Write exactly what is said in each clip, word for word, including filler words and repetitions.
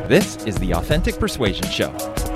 This is the Authentic Persuasion Show.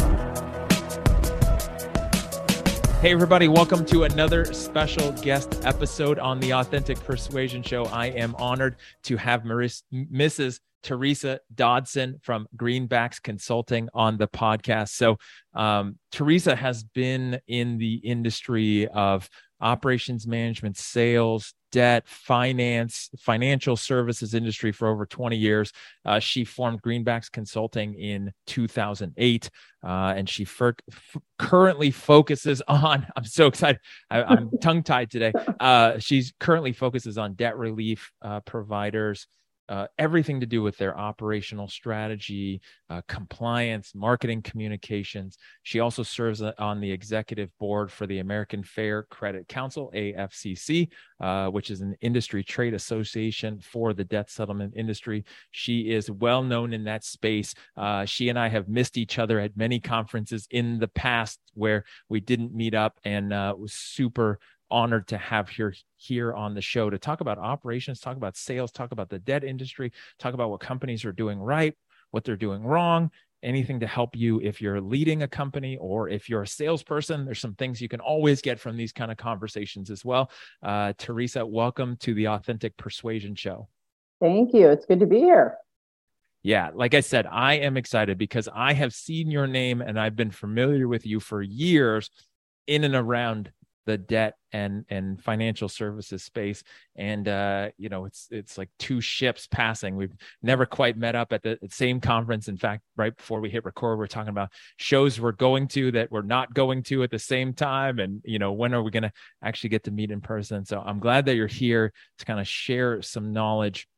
Hey everybody, welcome to another special guest episode on the Authentic Persuasion Show. I am honored to have Maris, Missus Teresa Dodson from Greenbacks Consulting on the podcast. So um, Teresa has been in the industry of operations management, sales, debt, finance, financial services industry for over twenty years. Uh, she formed Greenbacks Consulting in two thousand eight, uh, and she f- currently focuses on, I'm so excited, I, I'm tongue-tied today. Uh, she's currently focuses on debt relief uh, providers, Uh, everything to do with their operational strategy, uh, compliance, marketing communications. She also serves on the executive board for the American Fair Credit Council, A F C C, uh, which is an industry trade association for the debt settlement industry. She is well known in that space. Uh, she and I have missed each other at many conferences in the past where we didn't meet up, and uh, it was super honored to have her here on the show to talk about operations, talk about sales, talk about the debt industry, talk about what companies are doing right, what they're doing wrong, anything to help you if you're leading a company or if you're a salesperson. There's some things you can always get from these kind of conversations as well. Uh, Teresa, welcome to the Authentic Persuasion Show. Thank you. It's good to be here. Yeah, like I said, I am excited because I have seen your name and I've been familiar with you for years in and around the debt and and financial services space. And, uh, you know, it's it's like two ships passing. We've never quite met up at the same conference. In fact, right before we hit record, we're talking about shows we're going to that we're not going to at the same time. And, you know, when are we going to actually get to meet in person? So I'm glad that you're here to kind of share some knowledge.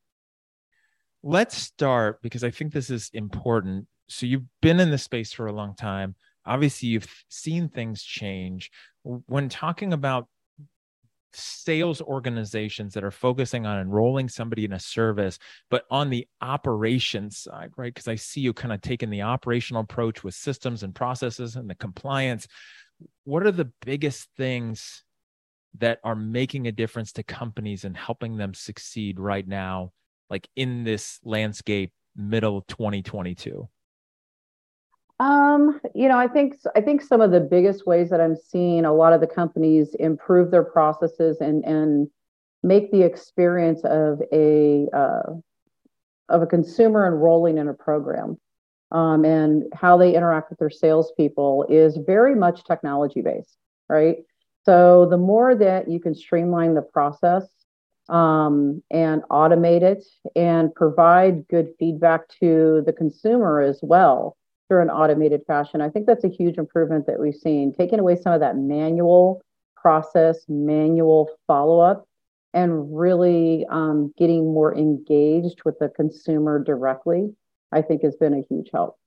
Let's start, because I think this is important. So you've been in this space for a long time. Obviously, you've seen things change. When talking about sales organizations that are focusing on enrolling somebody in a service, but on the operations side, right? Because I see you kind of taking the operational approach with systems and processes and the compliance. What are the biggest things that are making a difference to companies and helping them succeed right now, like in this landscape, middle twenty twenty-two? Um, you know, I think I think some of the biggest ways that I'm seeing a lot of the companies improve their processes and and make the experience of a uh, of a consumer enrolling in a program um, and how they interact with their salespeople is very much technology based, right? So the more that you can streamline the process um, and automate it and provide good feedback to the consumer as well through an automated fashion, I think that's a huge improvement that we've seen, taking away some of that manual process, manual follow-up, and really um, getting more engaged with the consumer directly, I think has been a huge help.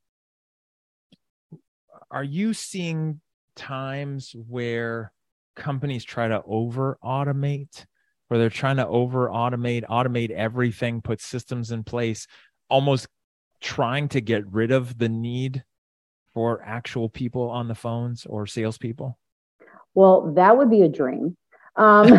Are you seeing times where companies try to over-automate, where they're trying to over-automate, automate everything, put systems in place, almost trying to get rid of the need for actual people on the phones or salespeople? Well, that would be a dream. Um,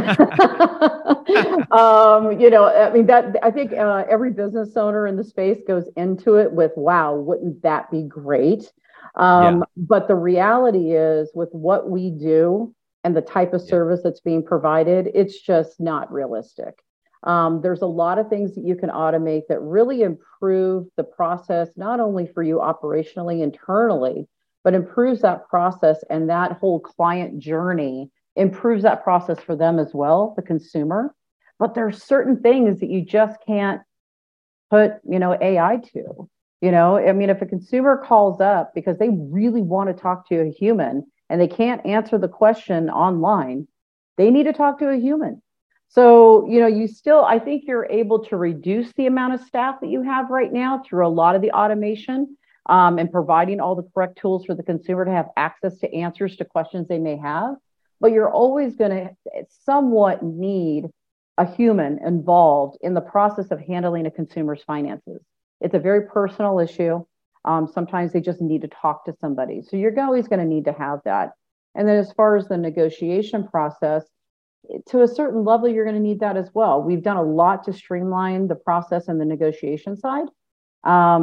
um, you know, I mean, that I think uh, every business owner in the space goes into it with, wow, wouldn't that be great? Um, yeah. But the reality is, with what we do and the type of service yeah. that's being provided, it's just not realistic. Um, there's a lot of things that you can automate that really improve the process, not only for you operationally, internally, but improves that process, and that whole client journey improves that process for them as well, the consumer. But there's certain things that you just can't put, you know, A I to. You know, I mean, if a consumer calls up because they really want to talk to a human and they can't answer the question online, they need to talk to a human. So, you know, you still, I think you're able to reduce the amount of staff that you have right now through a lot of the automation um, and providing all the correct tools for the consumer to have access to answers to questions they may have. But you're always going to somewhat need a human involved in the process of handling a consumer's finances. It's a very personal issue. Um, sometimes they just need to talk to somebody. So you're always going to need to have that. And then as far as the negotiation process, to a certain level, you're going to need that as well. We've done a lot to streamline the process and the negotiation side. Um,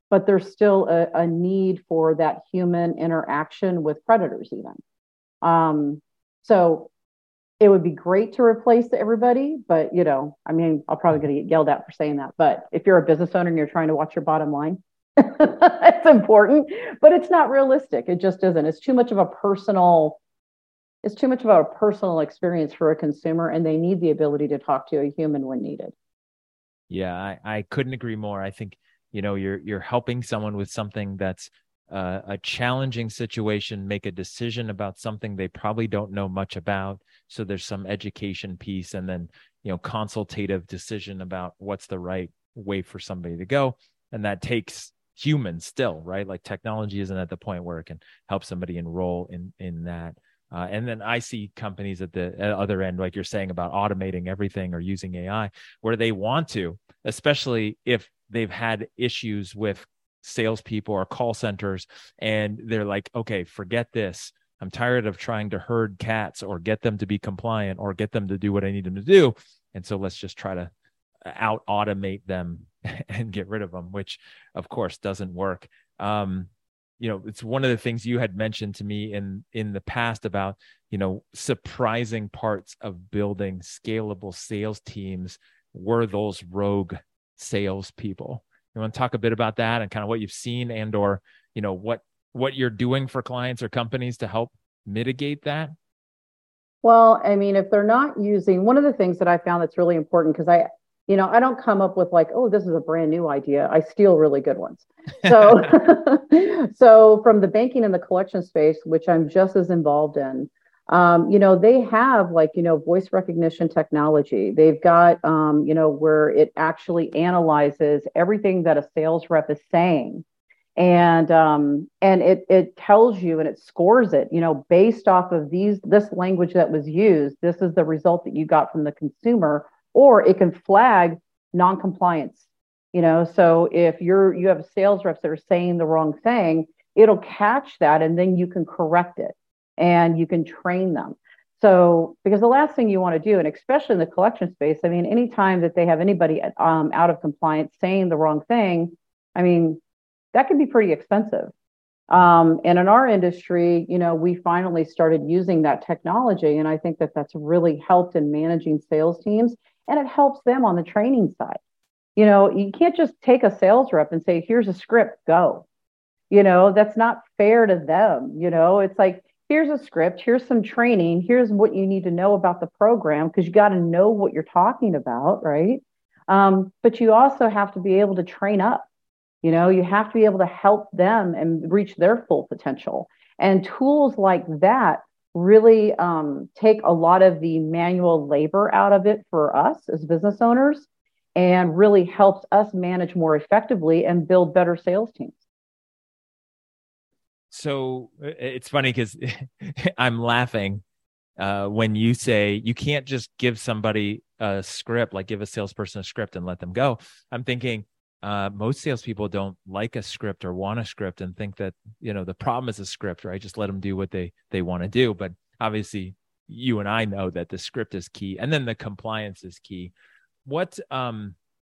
but there's still a, a need for that human interaction with predators even. Um, so it would be great to replace everybody, but you know, I mean, I'll probably get yelled at for saying that, but if you're a business owner and you're trying to watch your bottom line, it's important, but it's not realistic. It just isn't. It's too much of a personal, it's too much of a personal experience for a consumer, and they need the ability to talk to a human when needed. Yeah, I, I couldn't agree more. I think, you know, you're you're helping someone with something that's uh, a challenging situation, make a decision about something they probably don't know much about. So there's some education piece, and then, you know, consultative decision about what's the right way for somebody to go. And that takes humans still, right? Like technology isn't at the point where it can help somebody enroll in, in that. Uh, and then I see companies at the at other end, like you're saying about automating everything or using A I, where they want to, especially if they've had issues with salespeople or call centers, and they're like, okay, forget this. I'm tired of trying to herd cats or get them to be compliant or get them to do what I need them to do. And so let's just try to out automate them and get rid of them, which of course doesn't work. Um, you know, it's one of the things you had mentioned to me in, in the past about, you know, surprising parts of building scalable sales teams were those rogue salespeople. You want to talk a bit about that and kind of what you've seen, and, or, you know, what, what you're doing for clients or companies to help mitigate that? Well, I mean, if they're not using, one of the things that I found that's really important, because I, you know, I don't come up with like, oh, this is a brand new idea. I steal really good ones. So, so from the banking and the collection space, which I'm just as involved in, um, you know, they have like, you know, voice recognition technology. They've got, um, you know, where it actually analyzes everything that a sales rep is saying. And um, and it it tells you and it scores it, you know, based off of these this language that was used. This is the result that you got from the consumer, or it can flag non-compliance. You know, so if you're you have sales reps that are saying the wrong thing, it'll catch that, and then you can correct it, and you can train them. So because the last thing you want to do, and especially in the collection space, I mean, anytime that they have anybody um, out of compliance saying the wrong thing, I mean, that can be pretty expensive. Um, and in our industry, you know, we finally started using that technology. And I think that that's really helped in managing sales teams, and it helps them on the training side. You know, you can't just take a sales rep and say, here's a script, go. You know, that's not fair to them. You know, it's like, here's a script, here's some training, here's what you need to know about the program, because you got to know what you're talking about, right? Um, but you also have to be able to train up. You know, you have to be able to help them and reach their full potential. And tools like that really um, take a lot of the manual labor out of it for us as business owners, and really helps us manage more effectively and build better sales teams. So it's funny because I'm laughing uh, when you say you can't just give somebody a script, like give a salesperson a script and let them go. I'm thinking, Uh, most salespeople don't like a script or want a script and think that, you know, the problem is a script, right? Just let them do what they, they want to do. But obviously you and I know that the script is key, and then the compliance is key. What, um,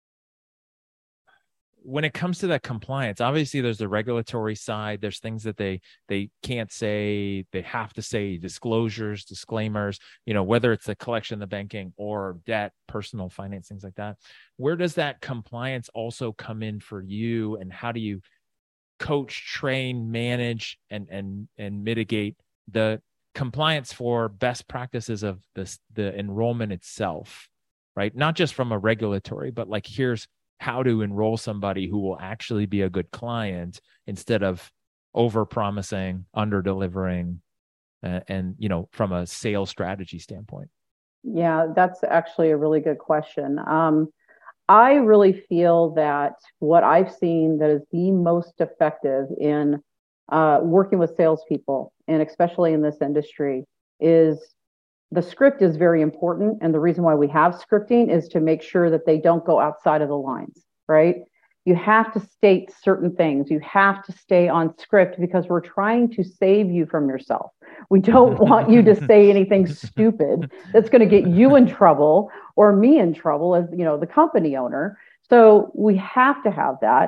when it comes to that compliance, obviously there's the regulatory side. There's things that they, they can't say, they have to say, disclosures, disclaimers, you know, whether it's the collection, the banking, or debt, personal finance, things like that. Where does that compliance also come in for you? And how do you coach, train, manage, and, and, and mitigate the compliance for best practices of this, the enrollment itself, right? Not just from a regulatory, but like, here's how to enroll somebody who will actually be a good client, instead of over promising, under delivering, uh, and, you know, from a sales strategy standpoint. Yeah, that's actually a really good question. Um, I really feel that what I've seen that is the most effective in uh, working with salespeople, and especially in this industry, is the script is very important. And the reason why we have scripting is to make sure that they don't go outside of the lines, right? You have to state certain things. You have to stay on script, because we're trying to save you from yourself. We don't want you to say anything stupid that's going to get you in trouble or me in trouble as, you know, the company owner. So we have to have that.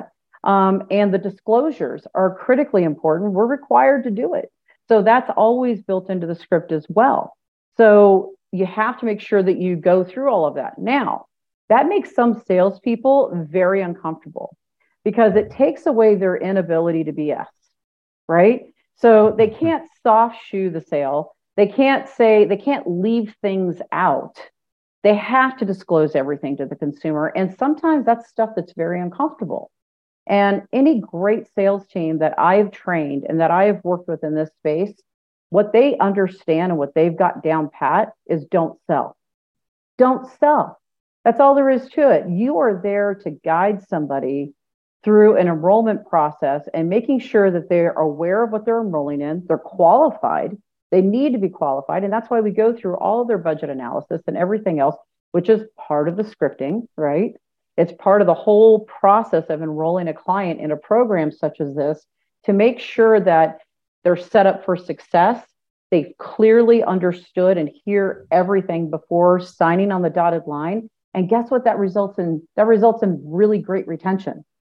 Um, and the disclosures are critically important. We're required to do it. So that's always built into the script as well. So you have to make sure that you go through all of that. Now, that makes some salespeople very uncomfortable because it takes away their inability to B S, right? So they can't soft shoe the sale. They can't say, they can't leave things out. They have to disclose everything to the consumer. And sometimes that's stuff that's very uncomfortable. And any great sales team that I've trained and that I have worked with in this space, what they understand and what they've got down pat is don't sell. Don't sell. That's all there is to it. You are there to guide somebody through an enrollment process and making sure that they're aware of what they're enrolling in. They're qualified. They need to be qualified. And that's why we go through all of their budget analysis and everything else, which is part of the scripting, right? It's part of the whole process of enrolling a client in a program such as this to make sure that they're set up for success. They've clearly understood and hear everything before signing on the dotted line. And guess what that results in? That results in really great retention.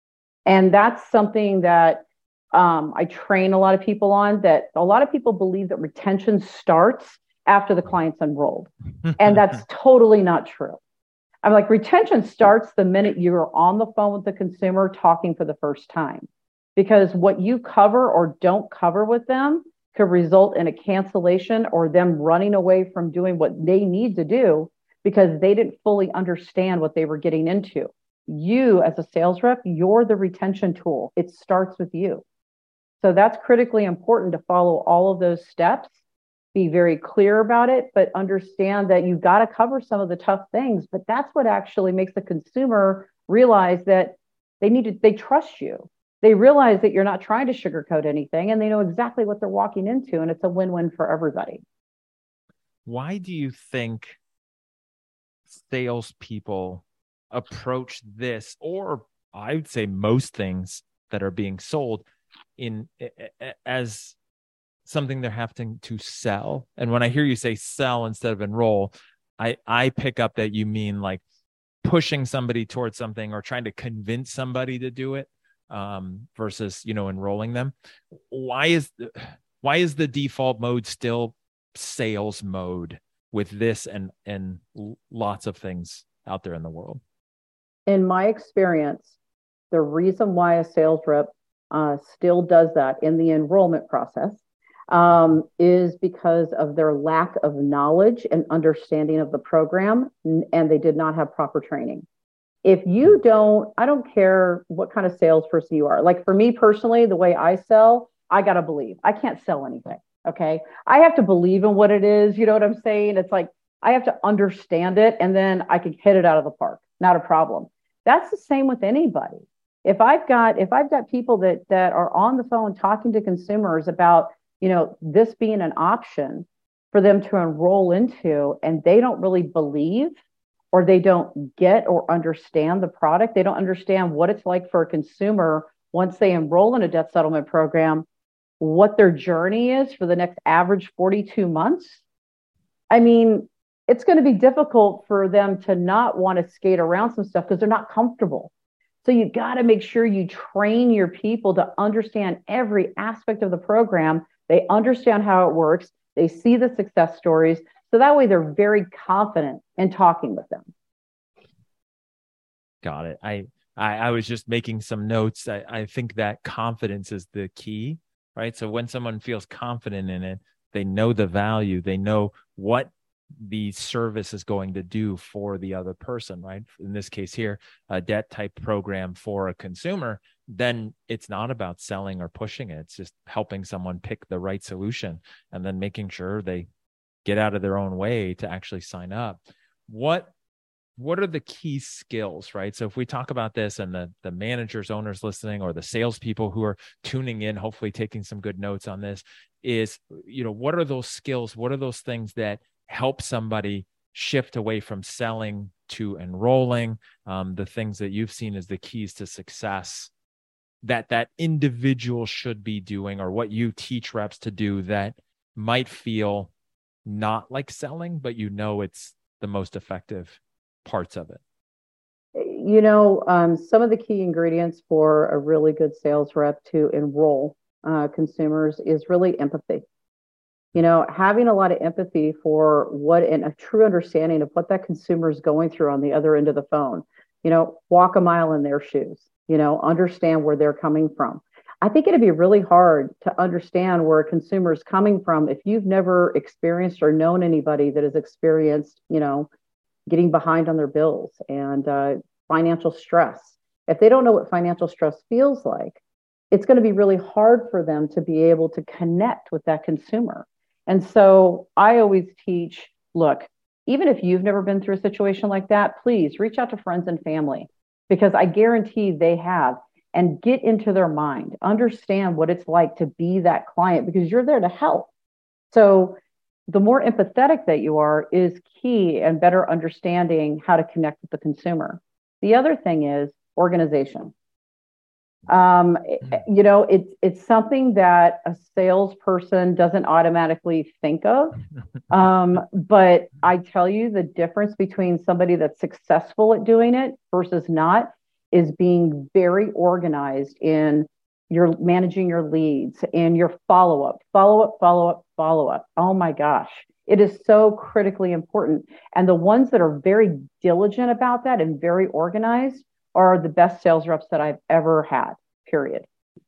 And that's something that um, I train a lot of people on, that a lot of people believe that retention starts after the client's enrolled. And that's totally not true. I'm like, retention starts the minute you're on the phone with the consumer talking for the first time, because what you cover or don't cover with them could result in a cancellation or them running away from doing what they need to do because they didn't fully understand what they were getting into. You, as a sales rep, you're the retention tool. It starts with you. So that's critically important to follow all of those steps. Be very clear about it, but understand that you've got to cover some of the tough things. But that's what actually makes the consumer realize that they need to, they trust you. They realize that you're not trying to sugarcoat anything and they know exactly what they're walking into, and it's a win-win for everybody. Why do you think salespeople approach this, or I would say most things that are being sold, in as something they're having to sell? And when I hear you say sell instead of enroll, I, I pick up that you mean like pushing somebody towards something or trying to convince somebody to do it, um, versus, you know, enrolling them. Why is the, why is the default mode still sales mode with this and, and lots of things out there in the world? In my experience, the reason why a sales rep uh, still does that in the enrollment process um, is because of their lack of knowledge and understanding of the program, and they did not have proper training. If you don't, I don't care what kind of salesperson you are. Like for me personally, the way I sell, I got to believe. I can't sell anything, okay? I have to believe in what it is, you know what I'm saying? It's like, I have to understand it, and then I can hit it out of the park, not a problem. That's the same with anybody. If I've got, if I've got people that, that are on the phone talking to consumers about, you know, this being an option for them to enroll into, and they don't really believe, or they don't get or understand the product, they don't understand what it's like for a consumer once they enroll in a debt settlement program, what their journey is for the next average forty-two months. I mean, it's going to be difficult for them to not want to skate around some stuff because they're not comfortable. So you got to make sure you train your people to understand every aspect of the program. They understand how it works. They see the success stories. So that way they're very confident in talking with them. Got it. I, I, I was just making some notes. I, I think that confidence is the key, right? So when someone feels confident in it, they know the value, they know what the service is going to do for the other person, right? In this case here, a debt type program for a consumer, then it's not about selling or pushing it. It's just helping someone pick the right solution and then making sure they get out of their own way to actually sign up. What what are the key skills, right? So if we talk about this, and the, the managers, owners listening, or the salespeople who are tuning in, hopefully taking some good notes on this, is, you know, what are those skills? What are those things that help somebody shift away from selling to enrolling? Um, the things that you've seen as the keys to success that that individual should be doing, or what you teach reps to do that might feel not like selling, but you know it's the most effective parts of it. you know, um, some of the key ingredients for a really good sales rep to enroll uh, consumers is really empathy. You know, having a lot of empathy for what and a true understanding of what that consumer is going through on the other end of the phone. You know, walk a mile in their shoes, you know, understand where they're coming from. I think it'd be really hard to understand where a consumer is coming from if you've never experienced or known anybody that has experienced, you know, getting behind on their bills and uh, financial stress. If they don't know what financial stress feels like, it's going to be really hard for them to be able to connect with that consumer. And so I always teach, look, even if you've never been through a situation like that, please reach out to friends and family, because I guarantee they have, and get into their mind, understand what it's like to be that client, because you're there to help. So the more empathetic that you are is key and better understanding how to connect with the consumer. The other thing is organization. Um, you know, it's it's something that a salesperson doesn't automatically think of. Um, but I tell you, the difference between somebody that's successful at doing it versus not is being very organized in your managing your leads and your follow-up, follow-up, follow-up, follow-up. Oh my gosh, it is so critically important. And the ones that are very diligent about that and very organized are the best sales reps that I've ever had, period.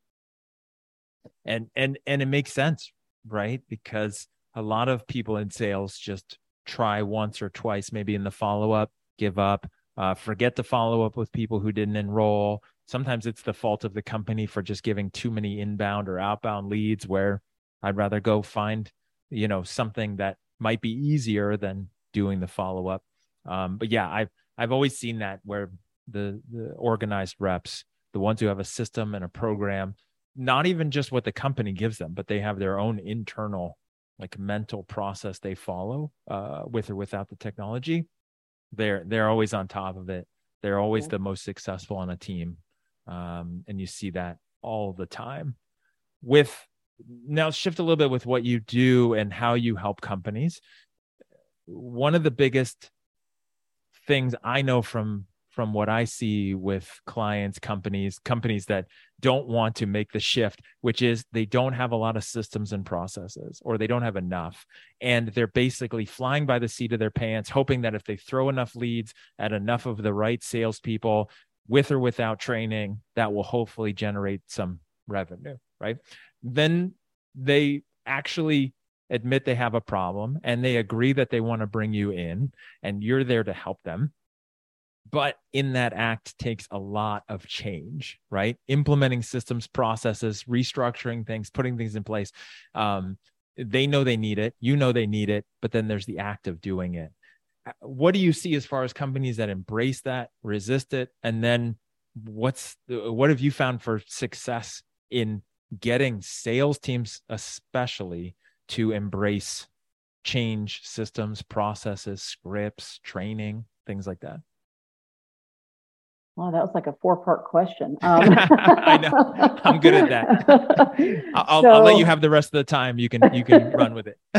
And and and it makes sense, right? Because a lot of people in sales just try once or twice, maybe in the follow-up, give up, uh, forget to follow up with people who didn't enroll. Sometimes it's the fault of the company for just giving too many inbound or outbound leads, where I'd rather go find, you know, something that might be easier than doing the follow-up. Um, but yeah, I've, I've always seen that where the, the organized reps, the ones who have a system and a program, not even just what the company gives them, but they have their own internal, like, mental process they follow uh, with or without the technology. They're, they're always on top of it. They're always yeah. the most successful on a team. Um, and you see that all the time. With now shift a little bit with what you do and how you help companies. One of the biggest things I know from from what I see with clients, companies, companies that don't want to make the shift, which is they don't have a lot of systems and processes, or they don't have enough. And they're basically flying by the seat of their pants, hoping that if they throw enough leads at enough of the right salespeople, with or without training, that will hopefully generate some revenue, right? Then they actually admit they have a problem and they agree that they want to bring you in and you're there to help them. But in that act takes a lot of change, right? Implementing systems, processes, restructuring things, putting things in place. Um, they know they need it. You know they need it. But then there's the act of doing it. What do you see as far as companies that embrace that, resist it? And then what's what have you found for success in getting sales teams, especially, to embrace change, systems, processes, scripts, training, things like that? Well, that was like a four-part question. Um. I know. I'm good at that. I'll, so, I'll let you have the rest of the time. You can you can run with it.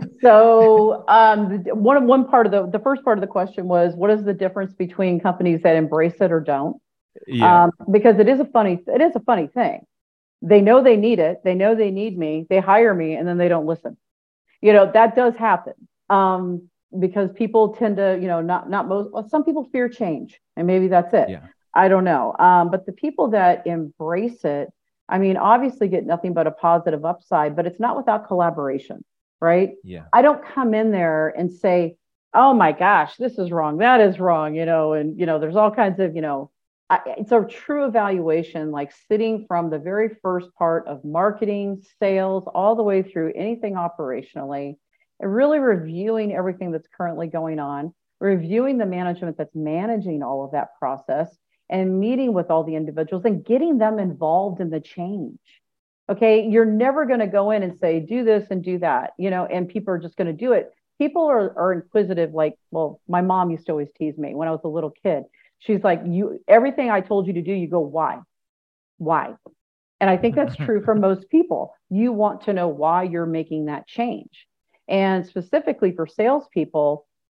So um, one one part of the the first part of the question was, what is the difference between companies that embrace it or don't? Yeah. Um, because it is a funny it is a funny thing. They know they need it. They know they need me. They hire me, and then they don't listen. You know, that does happen. Um, because people tend to, you know, not not most, well, some people fear change, and maybe that's it. Yeah. I don't know. Um, but the people that embrace it, I mean, obviously get nothing but a positive upside, but it's not without collaboration, right? Yeah. I don't come in there and say, oh my gosh, this is wrong, that is wrong, you know, and, you know, there's all kinds of, you know, I, it's a true evaluation, like sitting from the very first part of marketing, sales, all the way through anything operationally, and really reviewing everything that's currently going on, reviewing the management that's managing all of that process, and meeting with all the individuals and getting them involved in the change. Okay, you're never going to go in and say, do this and do that, you know, and people are just going to do it. People are, are inquisitive. Like, well, my mom used to always tease me when I was a little kid. She's like, you, everything I told you to do, you go, why? Why? And I think that's true for most people. You want to know why you're making that change. And specifically for salespeople,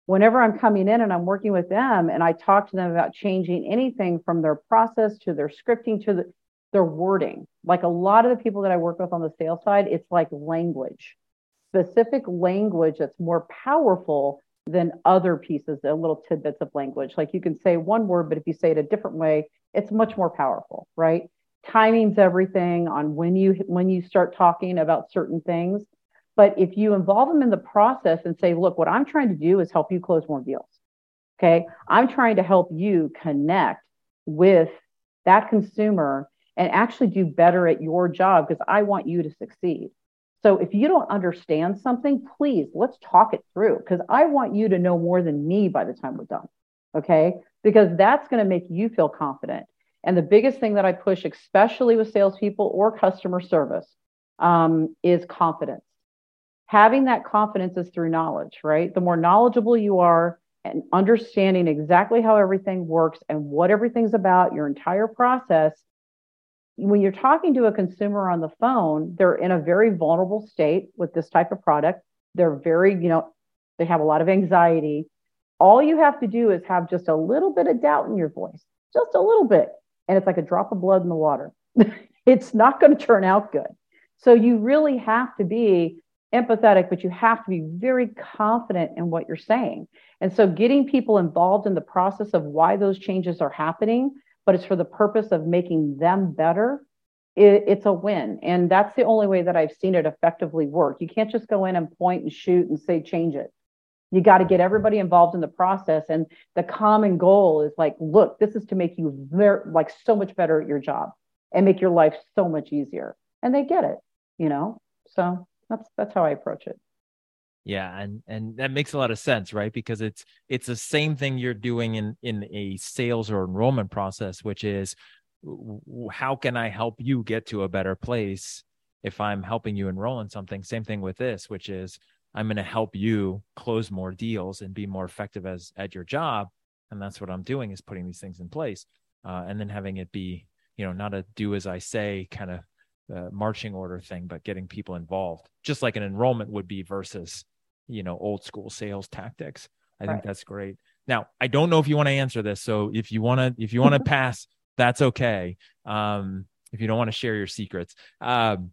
whenever I'm coming in and I'm working with them and I talk to them about changing anything from their process to their scripting to the, their wording, like a lot of the people that I work with on the sales side, it's like language, specific language that's more powerful than other pieces, the little tidbits of language. Like you can say one word, but if you say it a different way, it's much more powerful, right? Timing's everything on when you when you start talking about certain things. But if you involve them in the process and say, look, what I'm trying to do is help you close more deals. Okay. I'm trying to help you connect with that consumer and actually do better at your job because I want you to succeed. So if you don't understand something, please, let's talk it through because I want you to know more than me by the time we're done. Okay. Because that's going to make you feel confident. And the biggest thing that I push, especially with salespeople or customer service, um, is confidence. Having that confidence is through knowledge, right? The more knowledgeable you are and understanding exactly how everything works and what everything's about, your entire process, when you're talking to a consumer on the phone, they're in a very vulnerable state with this type of product. They're very, you know, they have a lot of anxiety. All you have to do is have just a little bit of doubt in your voice, just a little bit. And it's like a drop of blood in the water. It's not going to turn out good. So you really have to be empathetic, but you have to be very confident in what you're saying. And so getting people involved in the process of why those changes are happening, but it's for the purpose of making them better, it, it's a win. And that's the only way that I've seen it effectively work. You can't just go in and point and shoot and say, change it. You got to get everybody involved in the process. And the common goal is like, look, this is to make you very, like so much better at your job and make your life so much easier. And they get it, you know? So That's that's how I approach it. Yeah, and and that makes a lot of sense, right? Because it's it's the same thing you're doing in in a sales or enrollment process, which is how can I help you get to a better place if I'm helping you enroll in something? Same thing with this, which is I'm going to help you close more deals and be more effective as at your job, and that's what I'm doing is putting these things in place, uh, and then having it be, you know, not a do as I say kind of Uh, marching order thing, but getting people involved, just like an enrollment would be versus, you know, old school sales tactics. I right. think that's great. Now, I don't know if you want to answer this. So if you want to, if you want to pass, that's okay. Um, if you don't want to share your secrets. Um,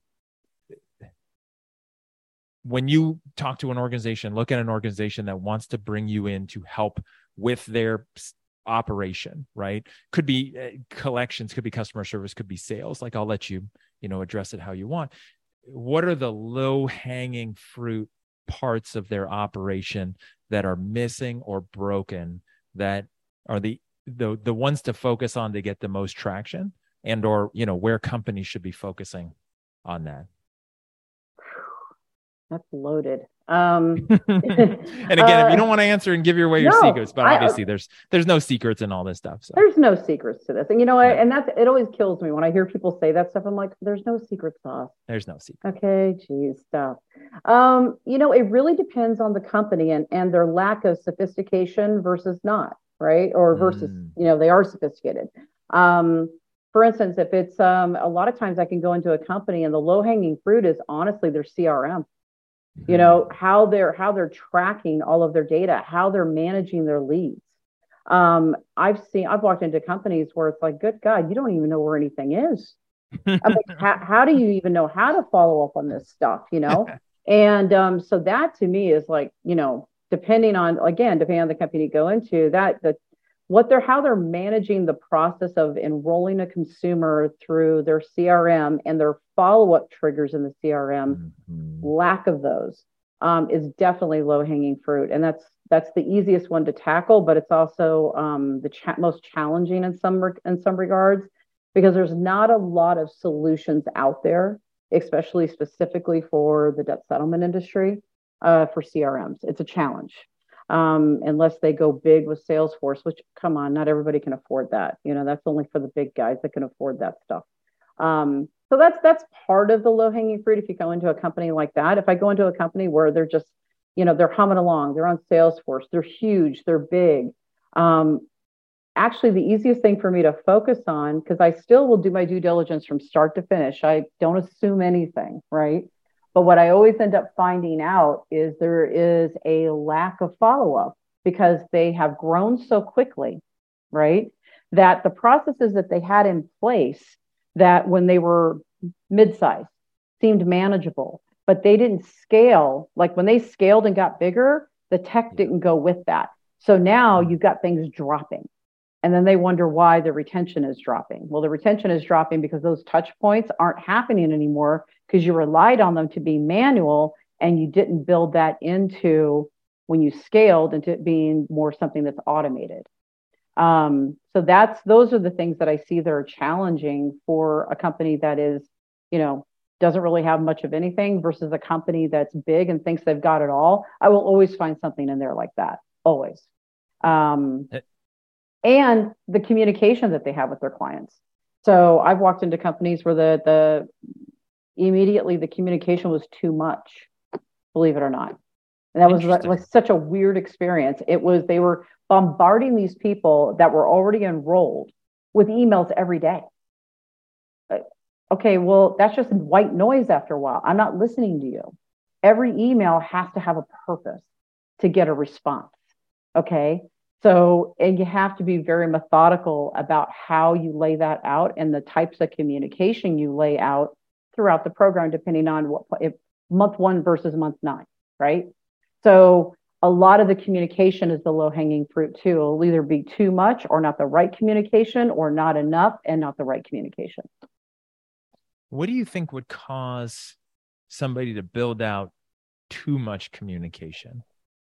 when you talk to an organization, look at an organization that wants to bring you in to help with their operation, right? Could be uh, collections, could be customer service, could be sales. Like I'll let you, you know, address it how you want. What are the low hanging fruit parts of their operation that are missing or broken that are the, the, the ones to focus on to get the most traction and, or, you know, where companies should be focusing on that? That's loaded. Um, and again, uh, if you don't want to answer and give your away your no, secrets, but obviously I, there's there's no secrets in all this stuff. So. There's no secrets to this, and you know, yeah. I, and that's it. Always kills me when I hear people say that stuff. I'm like, there's no secret sauce. There's no secret. Okay, geez, stuff. Um, you know, it really depends on the company and and their lack of sophistication versus not, right? Or versus, mm. you know, they are sophisticated. Um, for instance, if it's um, a lot of times I can go into a company and the low hanging fruit is honestly their C R M. You know, how they're how they're tracking all of their data, how they're managing their leads. Um, I've seen I've walked into companies where it's like, good God, you don't even know where anything is. I'm like, how, how do you even know how to follow up on this stuff? You know, and um, so that to me is like, you know, depending on again, depending on the company you go into, that the what they're how they're managing the process of enrolling a consumer through their C R M and their follow-up triggers in the C R M, mm-hmm. lack of those um, is definitely low-hanging fruit, and that's that's the easiest one to tackle, but it's also um, the cha- most challenging in some re- in some regards because there's not a lot of solutions out there, especially specifically for the debt settlement industry uh, for C R Ms. It's a challenge. Um, unless they go big with Salesforce, which come on, not everybody can afford that. You know, that's only for the big guys that can afford that stuff. Um, so that's that's part of the low hanging fruit. If you go into a company like that, if I go into a company where they're just, you know, they're humming along, they're on Salesforce, they're huge, they're big. Um, actually, the easiest thing for me to focus on, because I still will do my due diligence from start to finish. I don't assume anything, right? But what I always end up finding out is there is a lack of follow-up. because they have grown so quickly, right? That the processes that they had in place that when they were mid-sized seemed manageable, but they didn't scale. Like when they scaled and got bigger, the tech didn't go with that. So now you've got things dropping. And then they wonder why the retention is dropping. Well, the retention is dropping because those touch points aren't happening anymore because you relied on them to be manual and you didn't build that into when you scaled into it being more something that's automated. Um, so that's those are the things that I see that are challenging for a company that is, you know, doesn't really have much of anything versus a company that's big and thinks they've got it all. I will always find something in there like that, always. Um, and the communication that they have with their clients. So I've walked into companies where the the immediately the communication was too much, believe it or not. And that was like, like such a weird experience. It was, they were bombarding these people that were already enrolled with emails every day. Okay, well, that's just white noise after a while. I'm not listening to you. Every email has to have a purpose to get a response. Okay. So, and you have to be very methodical about how you lay that out and the types of communication you lay out throughout the program, depending on what if month one versus month nine, right? So a lot of the communication is the low hanging fruit too. It'll either be too much or not the right communication or not enough and not the right communication. What do you think would cause somebody to build out too much communication?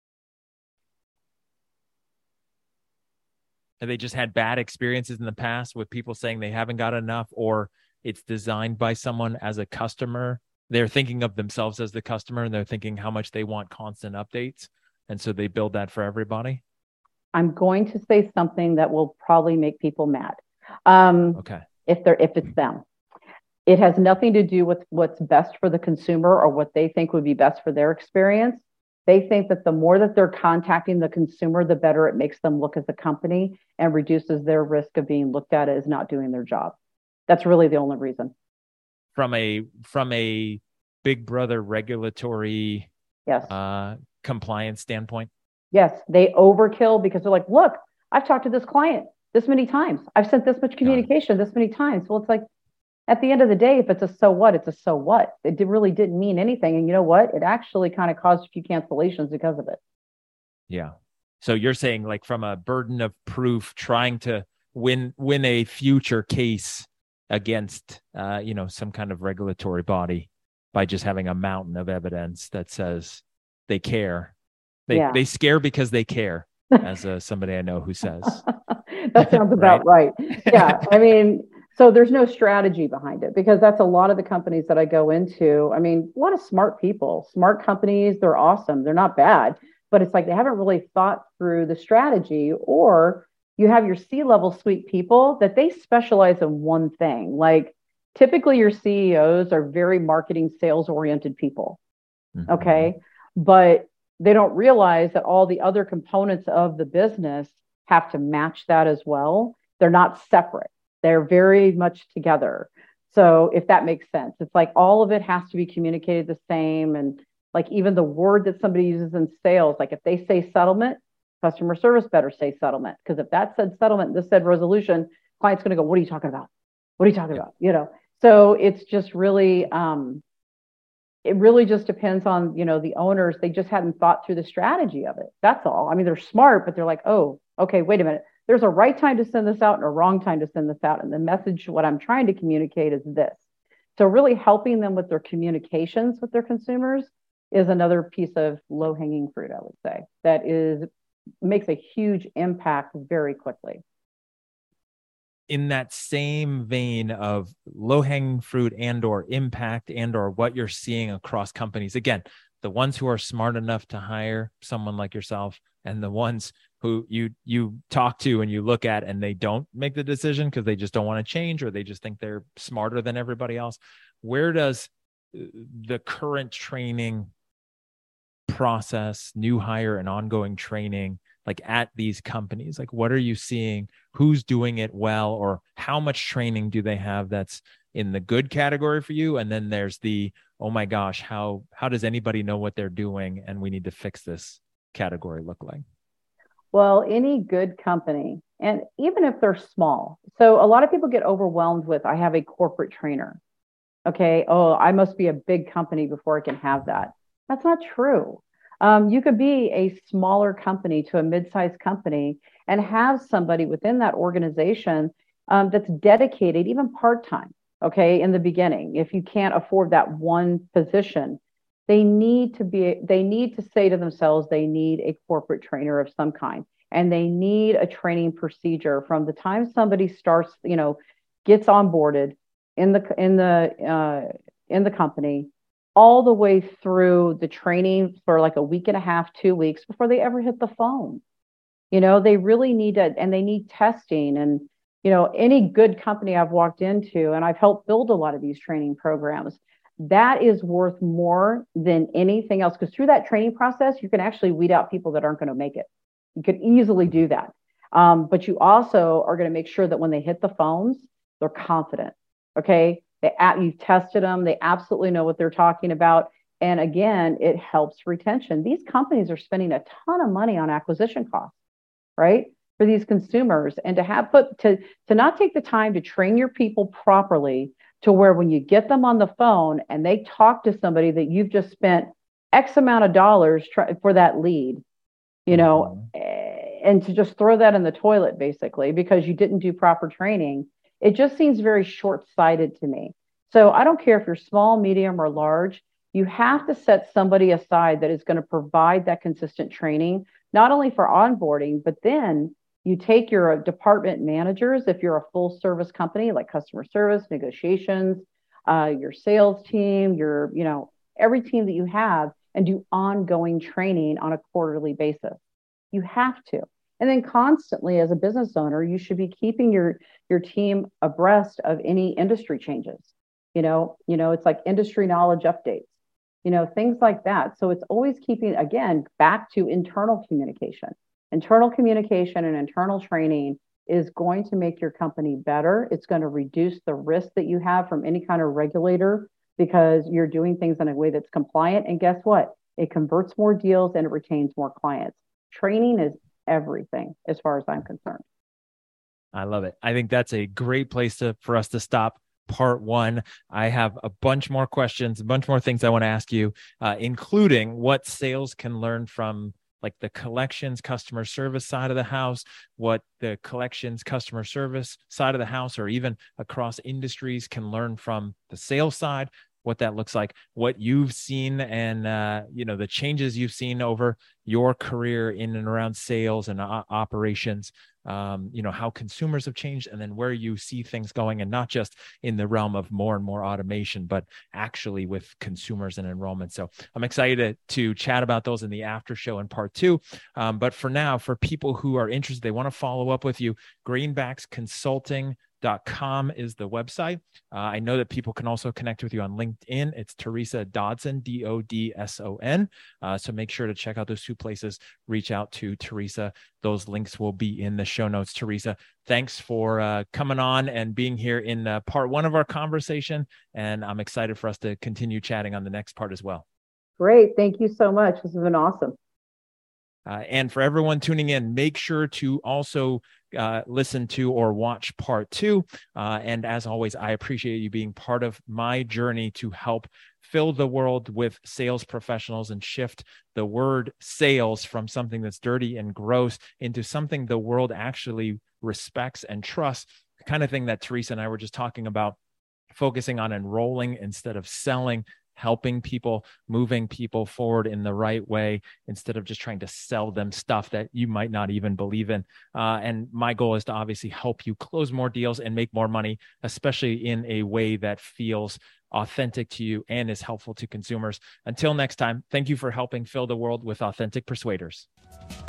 Have they just had bad experiences in the past with people saying they haven't got enough, or it's designed by someone as a customer? They're thinking of themselves as the customer and they're thinking how much they want constant updates. And so they build that for everybody. I'm going to say something that will probably make people mad. Um, okay. If they're, if it's them, it has nothing to do with what's best for the consumer or what they think would be best for their experience. They think that the more that they're contacting the consumer, the better it makes them look as a company and reduces their risk of being looked at as not doing their job. That's really the only reason. From a from a Big Brother regulatory yes. uh, compliance standpoint? Yes, they overkill because they're like, look, I've talked to this client this many times. I've sent this much communication this many times. Well, it's like, at the end of the day, if it's a so what, it's a so what. It did, really didn't mean anything. And you know what? It actually kind of caused a few cancellations because of it. Yeah. So you're saying, like, from a burden of proof, trying to win win a future case against, uh, you know, some kind of regulatory body by just having a mountain of evidence that says they care. They yeah. they scare because they care, as uh, somebody I know who says. That sounds about right. right. Yeah. I mean, so there's no strategy behind it because that's a lot of the companies that I go into. I mean, a lot of smart people, smart companies, they're awesome. They're not bad, but it's like they haven't really thought through the strategy. Or you have your C-level suite people that they specialize in one thing. Like typically your C E Os are very marketing, sales oriented people. Mm-hmm. Okay. But they don't realize that all the other components of the business have to match that as well. They're not separate. They're very much together. So if that makes sense, it's like all of it has to be communicated the same. And like even the word that somebody uses in sales, like if they say settlement, customer service better say settlement. Because if that said settlement, this said resolution, client's going to go, what are you talking about? What are you talking yeah. about? You know, so it's just really, um, it really just depends on, you know, the owners. They just hadn't thought through the strategy of it. That's all. I mean, they're smart, but they're like, oh, okay, wait a minute. There's a right time to send this out and a wrong time to send this out. And the message, what I'm trying to communicate is this. So really helping them with their communications with their consumers is another piece of low hanging fruit, I would say, that is makes a huge impact very quickly. In that same vein of low hanging fruit and or impact and or what you're seeing across companies, again, the ones who are smart enough to hire someone like yourself and the ones who you you talk to and you look at and they don't make the decision because they just don't want to change or they just think they're smarter than everybody else. Where does the current training process, new hire and ongoing training, like at these companies, like what are you seeing? Who's doing it well, or how much training do they have that's in the good category for you? And then there's the, oh my gosh, how how does anybody know what they're doing and we need to fix this category look like? Well, any good company, and even if they're small. So a lot of people get overwhelmed with, I have a corporate trainer. Okay. Oh, I must be a big company before I can have that. That's not true. Um, you could be a smaller company to a mid-sized company and have somebody within that organization um, that's dedicated, even part-time, okay, in the beginning. If you can't afford that one position, they need to be, they need to say to themselves, they need a corporate trainer of some kind. And they need a training procedure from the time somebody starts, you know, gets onboarded in the in the uh, in the company, all the way through the training for like a week and a half, two weeks before they ever hit the phone. You know, they really need it, and they need testing. And, you know, any good company I've walked into, and I've helped build a lot of these training programs, that is worth more than anything else. Because through that training process, you can actually weed out people that aren't going to make it. You could easily do that. Um, but you also are going to make sure that when they hit the phones, they're confident. Okay. They, you've tested them. They absolutely know what they're talking about. And again, it helps retention. These companies are spending a ton of money on acquisition costs, right? For these consumers, and to have put to, to not take the time to train your people properly to where when you get them on the phone and they talk to somebody that you've just spent X amount of dollars try, for that lead, you know, mm-hmm. and to just throw that in the toilet basically because you didn't do proper training. It just seems very short-sighted to me. So I don't care if you're small, medium, or large, you have to set somebody aside that is going to provide that consistent training, not only for onboarding, but then you take your department managers, if you're a full service company like customer service, negotiations, uh, your sales team, your, you know, every team that you have, and do ongoing training on a quarterly basis. You have to. And then constantly as a business owner, you should be keeping your, your team abreast of any industry changes. You know, you know, it's like industry knowledge updates, you know, things like that. So it's always keeping, again, back to internal communication. Internal communication and internal training is going to make your company better. It's going to reduce the risk that you have from any kind of regulator because you're doing things in a way that's compliant. And guess what? It converts more deals and it retains more clients. Training is everything as far as I'm concerned. I love it. I think that's a great place to, for us to stop part one. I have a bunch more questions, a bunch more things I want to ask you, uh, including what sales can learn from like the collections customer service side of the house, what the collections customer service side of the house, or even across industries can learn from the sales side, what that looks like, what you've seen and, uh, you know, the changes you've seen over your career in and around sales and uh, operations, um, you know, how consumers have changed, and then where you see things going, and not just in the realm of more and more automation, but actually with consumers and enrollment. So I'm excited to, to chat about those in the after show in part two. Um, but for now, for people who are interested, they want to follow up with you, greenbacks consulting dot com is the website. Uh, I know that people can also connect with you on LinkedIn. It's Teresa Dodson, D O D S O N. Uh, so make sure to check out those two places. Reach out to Teresa. Those links will be in the show notes. Teresa, thanks for uh, coming on and being here in uh, part one of our conversation. And I'm excited for us to continue chatting on the next part as well. Great. Thank you so much. This has been awesome. Uh, and for everyone tuning in, make sure to also uh, listen to or watch part two. Uh, and as always, I appreciate you being part of my journey to help fill the world with sales professionals and shift the word sales from something that's dirty and gross into something the world actually respects and trusts, the kind of thing that Teresa and I were just talking about, focusing on enrolling instead of selling, helping people, moving people forward in the right way instead of just trying to sell them stuff that you might not even believe in. Uh, and my goal is to obviously help you close more deals and make more money, especially in a way that feels authentic to you and is helpful to consumers. Until next time, thank you for helping fill the world with authentic persuaders.